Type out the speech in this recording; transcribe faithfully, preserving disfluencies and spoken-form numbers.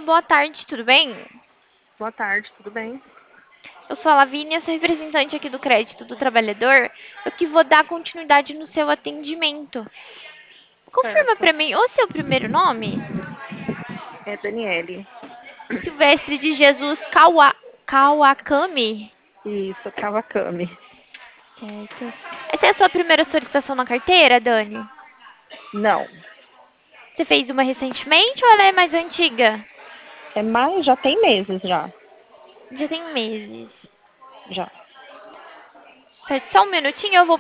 boa tarde, tudo bem? Boa tarde, tudo bem? Eu sou a Lavínia, sou representante aqui do Crédito do Trabalhador. Eu que vou dar continuidade no seu atendimento. Confirma Certo. pra mim o seu primeiro nome? É Daniele. Silvestre de Jesus Kawa... Kawakami? Isso, Kawakami. Certo. Essa é a sua primeira solicitação na carteira, Dani? Não. Você fez uma recentemente ou ela é mais antiga? É mais, já tem meses já. Já tem meses. Já. Certo, só um minutinho, eu vou